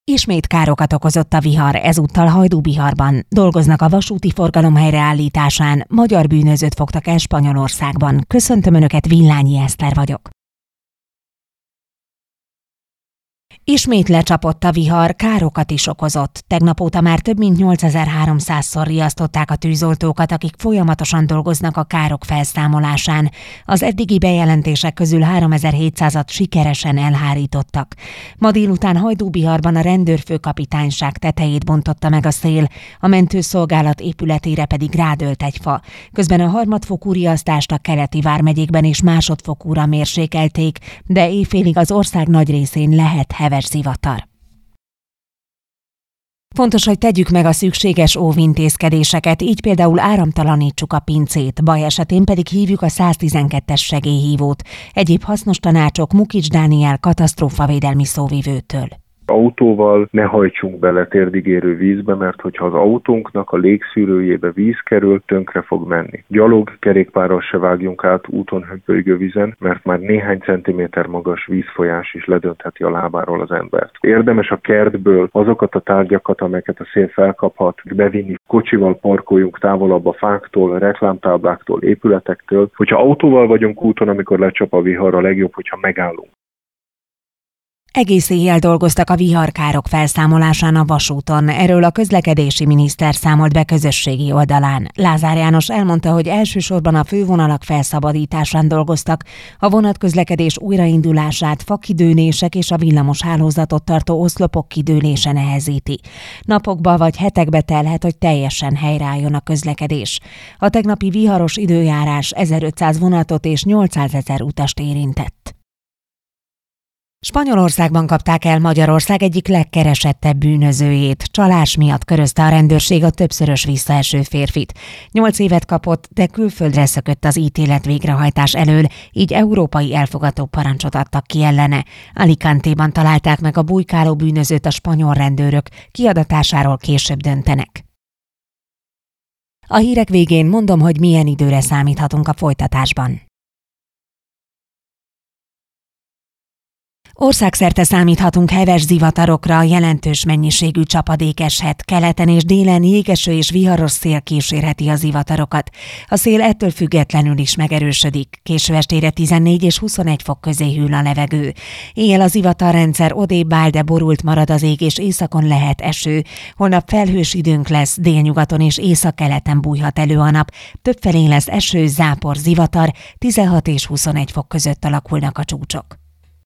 Ismét károkat okozott a vihar, ezúttal Hajdúbiharban. Dolgoznak a vasúti forgalom helyreállításán, magyar bűnözőt fogtak el Spanyolországban. Köszöntöm Önöket, Villányi Eszter vagyok. Ismét lecsapott a vihar, károkat is okozott. Tegnap óta már több mint 8300-szor riasztották a tűzoltókat, akik folyamatosan dolgoznak a károk felszámolásán. Az eddigi bejelentések közül 3700-at sikeresen elhárítottak. Ma délután Hajdúbiharban a rendőrfőkapitányság tetejét bontotta meg a szél, a mentőszolgálat épületére pedig rádőlt egy fa. Közben a harmadfokú riasztást a keleti vármegyékben is másodfokúra mérsékelték, de éjfélig az ország nagy részén lehet heves zivatar. Fontos, hogy tegyük meg a szükséges óvintézkedéseket, így például áramtalanítsuk a pincét, baj esetén pedig hívjuk a 112-es segélyhívót. Egyéb hasznos tanácsok Mukics Dániel katasztrófavédelmi szóvivőtől. Autóval ne hajtsunk bele térdigérő vízbe, mert hogyha az autónknak a légszűrőjébe víz kerül, tönkre fog menni. Gyalog, kerékpárral se vágjunk át úton hömpölygő vízen, mert már néhány centiméter magas vízfolyás is ledöntheti a lábáról az embert. Érdemes a kertből azokat a tárgyakat, amelyeket a szél felkaphat, bevinni. Kocsival parkoljunk távolabb a fáktól, reklámtábláktól, épületektől. Hogyha autóval vagyunk úton, amikor lecsap a vihar, a legjobb, hogyha megállunk. Egész éjjel dolgoztak a viharkárok felszámolásán a vasúton. Erről a közlekedési miniszter számolt be közösségi oldalán. Lázár János elmondta, hogy elsősorban a fővonalak felszabadításán dolgoztak, a vonatközlekedés újraindulását fakidőlések és a villamos hálózatot tartó oszlopok kidőlése nehezíti. Napokba vagy hetekbe telhet, hogy teljesen helyreálljon a közlekedés. A tegnapi viharos időjárás 1500 vonatot és 800 000 utast érintett. Spanyolországban kapták el Magyarország egyik legkeresettebb bűnözőjét. Csalás miatt körözte a rendőrség a többszörös visszaeső férfit. 8 évet kapott, de külföldre szökött az ítélet végrehajtás elől, így európai elfogató parancsot adtak ki ellene. Alicante-ban találták meg a bujkáló bűnözőt a spanyol rendőrök, kiadatásáról később döntenek. A hírek végén mondom, hogy milyen időre számíthatunk a folytatásban. Országszerte számíthatunk heves zivatarokra, jelentős mennyiségű csapadék eshet, keleten és délen jégeső és viharos szél kísérheti a zivatarokat. A szél ettől függetlenül is megerősödik, késő estére 14 és 21 fok közé hűl a levegő. Éjjel a zivatarrendszer odébb áll, de borult marad az ég, és északon lehet eső. Holnap felhős időnk lesz, délnyugaton és északkeleten bújhat elő a nap. Többfelé lesz eső, zápor, zivatar, 16 és 21 fok között alakulnak a csúcsok.